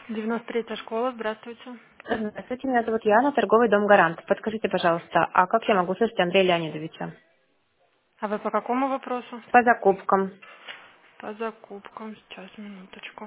93-я школа, здравствуйте. Здравствуйте, меня зовут Яна, торговый дом «Гарант». Подскажите, пожалуйста, а как я могу слышать Андрея Леонидовича? А вы по какому вопросу? По закупкам. По закупкам. Сейчас, минуточку.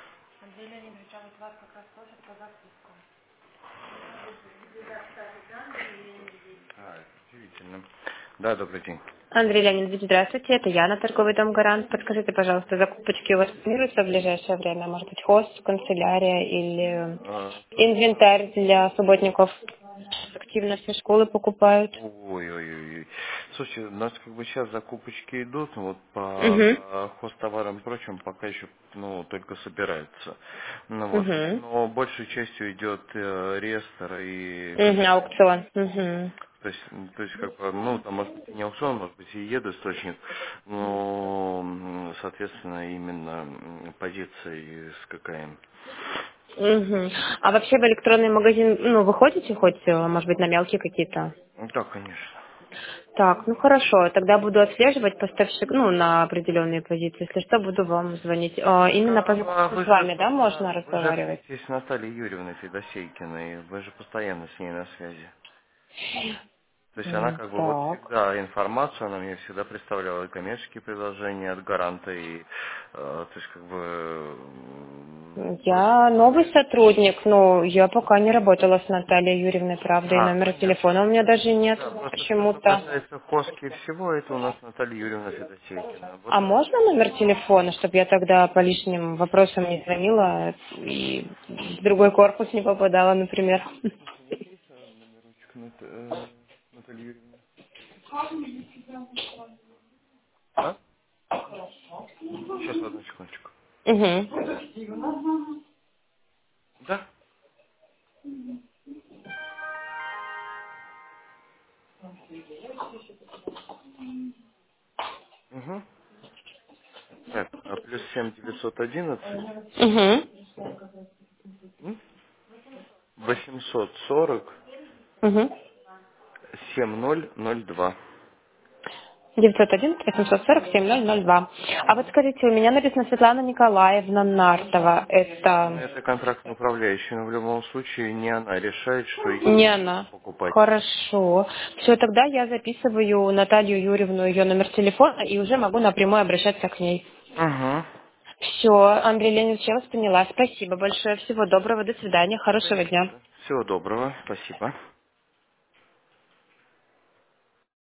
Удивительно. Да, добрый день. Андрей Леонидович, здравствуйте, это Яна, торговый дом «Гарант». Подскажите, пожалуйста, закупочки у вас планируются в ближайшее время? Может быть, хост, канцелярия или Слушайте, инвентарь для субботников? Активно все школы покупают. ой-ой-ой. Слушайте, у нас как бы сейчас закупочки идут, но вот Угу. по хозтоварам и прочим пока еще, ну, только собираются. Ну вот. Угу. Но большей частью идет реестр и Угу, канцелярия. аукцион. Угу. То есть, как бы, ну, там, может быть, и не аукцион, может быть, и едоисточник, но, соответственно, именно позиции с ККМ. Угу. А вообще в электронный магазин, ну, вы ходите хоть, может быть, на мелкие какие-то? Да, конечно. Так, ну хорошо, тогда буду отслеживать поставщик, ну, на определенные позиции. Если что, буду вам звонить. Именно по закупкам Вы с же, вами, да, можно вы же разговаривать? общаетесь с Натальей Юрьевной Федосейкиной, вы же постоянно с ней на связи. То есть она как бы вот Так. всегда информацию, она мне всегда представляла и коммерческие предложения от гаранта, и то есть как бы вроде бы Я новый все. сотрудник, но я пока не работала с Натальей Юрьевной, правда, и номера Понятно. телефона у меня даже нет Да, просто все, что почему-то. касается хоски и всего, это у нас Наталья Юрьевна Федосейкина. Вот А можно номер телефона, чтобы я тогда по лишним вопросам не звонила и в другой корпус не попадала, например? у вас есть номерочек Натальи Юрьевны? А? Сейчас, одну секундочку. Угу. Да? Угу. Так, плюс 7 911 Угу. 840 Угу. 7002. 911-840-7002. А вот скажите, у меня написано Светлана Николаевна Нартова. Ну, Это это контрактный управляющий, но в любом случае не она решает, что не ей она. покупать. Хорошо. Все, тогда я записываю Наталью Юрьевну, ее номер телефона, и уже могу напрямую обращаться к ней. Угу. Все, Андрей Леонидович, я вас поняла. Спасибо большое. Всего доброго. До свидания. Хорошего дня. Всего доброго. Спасибо.